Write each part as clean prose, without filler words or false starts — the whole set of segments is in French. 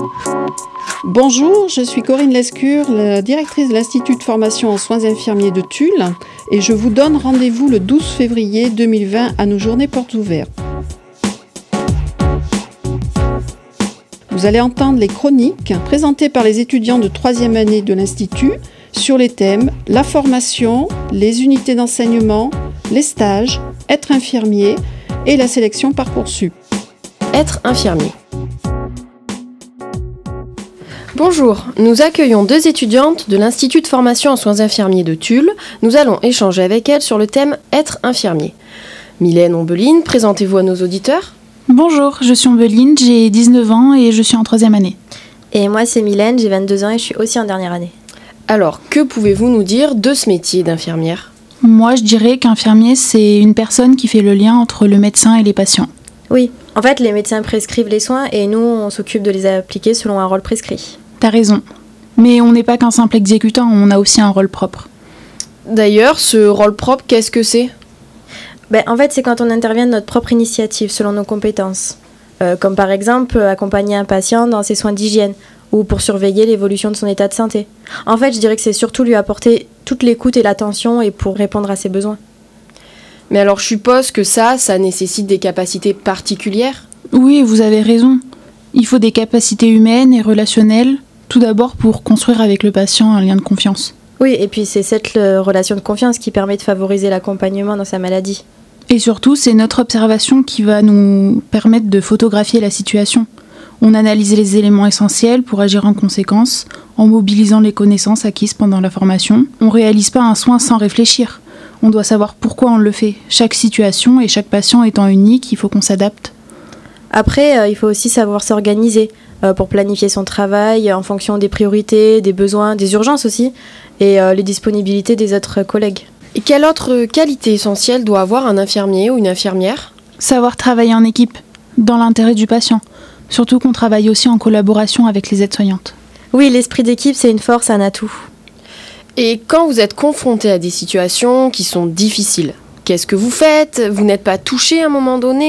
Bonjour, je suis Corinne Lescure, la directrice de l'Institut de formation en soins infirmiers de Tulle, et je vous donne rendez-vous le 12 février 2020 à nos journées portes ouvertes. Vous allez entendre les chroniques présentées par les étudiants de 3e année de l'Institut sur les thèmes la formation, les unités d'enseignement, les stages, être infirmier et la sélection Parcoursup. Être infirmier. Bonjour, nous accueillons 2 étudiantes de l'Institut de formation en soins infirmiers de Tulle. Nous allons échanger avec elles sur le thème être infirmier. Mylène Ombeline, présentez-vous à nos auditeurs. Bonjour, je suis Ombeline, j'ai 19 ans et je suis en 3e année. Et moi c'est Mylène, j'ai 22 ans et je suis aussi en dernière année. Alors, que pouvez-vous nous dire de ce métier d'infirmière ? Moi, je dirais qu'infirmier, c'est une personne qui fait le lien entre le médecin et les patients. Oui, en fait, les médecins prescrivent les soins et nous, on s'occupe de les appliquer selon un rôle prescrit. T'as raison. Mais on n'est pas qu'un simple exécutant, on a aussi un rôle propre. D'ailleurs, ce rôle propre, qu'est-ce que c'est ? En fait, c'est quand on intervient de notre propre initiative, selon nos compétences. Comme par exemple, accompagner un patient dans ses soins d'hygiène ou pour surveiller l'évolution de son état de santé. En fait, je dirais que c'est surtout lui apporter toute l'écoute et l'attention et pour répondre à ses besoins. Mais alors, je suppose que ça nécessite des capacités particulières ? Oui, vous avez raison. Il faut des capacités humaines et relationnelles, tout d'abord pour construire avec le patient un lien de confiance. Oui, et puis c'est cette relation de confiance qui permet de favoriser l'accompagnement dans sa maladie. Et surtout, c'est notre observation qui va nous permettre de photographier la situation. On analyse les éléments essentiels pour agir en conséquence, en mobilisant les connaissances acquises pendant la formation. On ne réalise pas un soin sans réfléchir. On doit savoir pourquoi on le fait. Chaque situation et chaque patient étant unique, il faut qu'on s'adapte. Après, il faut aussi savoir s'organiser pour planifier son travail en fonction des priorités, des besoins, des urgences aussi, et les disponibilités des autres collègues. Et quelle autre qualité essentielle doit avoir un infirmier ou une infirmière ? Savoir travailler en équipe, dans l'intérêt du patient. Surtout qu'on travaille aussi en collaboration avec les aides-soignantes. Oui, l'esprit d'équipe, c'est une force, un atout. Et quand vous êtes confronté à des situations qui sont difficiles, qu'est-ce que vous faites ? Vous n'êtes pas touché à un moment donné ?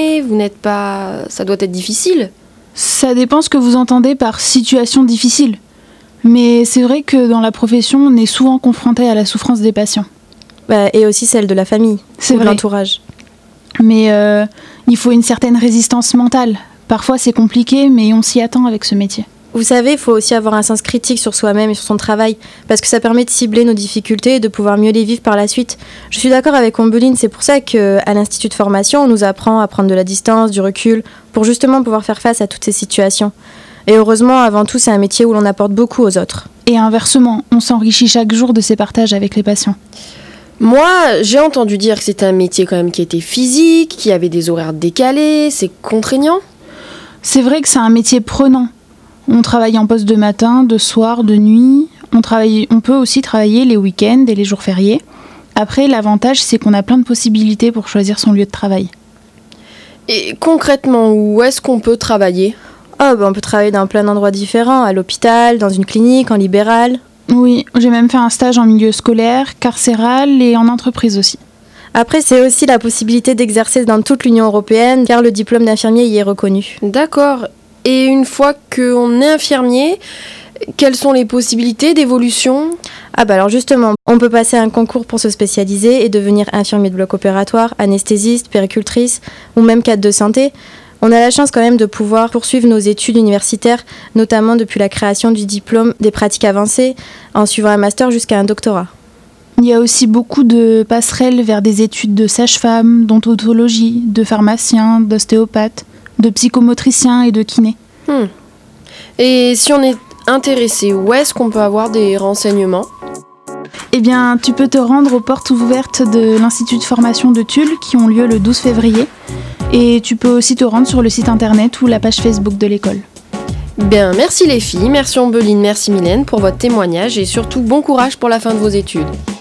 Ça doit être difficile ? Ça dépend ce que vous entendez par situation difficile. Mais c'est vrai que dans la profession, on est souvent confronté à la souffrance des patients. Et aussi celle de la famille, c'est ou de vrai. L'entourage. Mais il faut une certaine résistance mentale. Parfois c'est compliqué, mais on s'y attend avec ce métier. Vous savez, il faut aussi avoir un sens critique sur soi-même et sur son travail, parce que ça permet de cibler nos difficultés et de pouvoir mieux les vivre par la suite. Je suis d'accord avec Ombeline, c'est pour ça qu'à l'Institut de formation, on nous apprend à prendre de la distance, du recul, pour justement pouvoir faire face à toutes ces situations. Et heureusement, avant tout, c'est un métier où l'on apporte beaucoup aux autres. Et inversement, on s'enrichit chaque jour de ces partages avec les patients. Moi, j'ai entendu dire que c'était un métier quand même qui était physique, qui avait des horaires décalés, c'est contraignant. C'est vrai que c'est un métier prenant. On travaille en poste de matin, de soir, de nuit. On peut aussi travailler les week-ends et les jours fériés. Après, l'avantage, c'est qu'on a plein de possibilités pour choisir son lieu de travail. Et concrètement, où est-ce qu'on peut travailler ? On peut travailler dans plein d'endroits différents, à l'hôpital, dans une clinique, en libéral. Oui, j'ai même fait un stage en milieu scolaire, carcéral et en entreprise aussi. Après, c'est aussi la possibilité d'exercer dans toute l'Union européenne, car le diplôme d'infirmier y est reconnu. D'accord. Et une fois qu'on est infirmier, quelles sont les possibilités d'évolution ? Alors justement, on peut passer un concours pour se spécialiser et devenir infirmier de bloc opératoire, anesthésiste, puéricultrice ou même cadre de santé. On a la chance quand même de pouvoir poursuivre nos études universitaires, notamment depuis la création du diplôme des pratiques avancées, en suivant un master jusqu'à un doctorat. Il y a aussi beaucoup de passerelles vers des études de sage-femme, d'odontologie, de pharmacien, d'ostéopathe, de psychomotricien et de kiné. Et si on est intéressé, où est-ce qu'on peut avoir des renseignements ? Eh bien, tu peux te rendre aux portes ouvertes de l'Institut de formation de Tulle qui ont lieu le 12 février. Et tu peux aussi te rendre sur le site internet ou la page Facebook de l'école. Bien, merci les filles, merci Ombeline, merci Mylène pour votre témoignage et surtout bon courage pour la fin de vos études.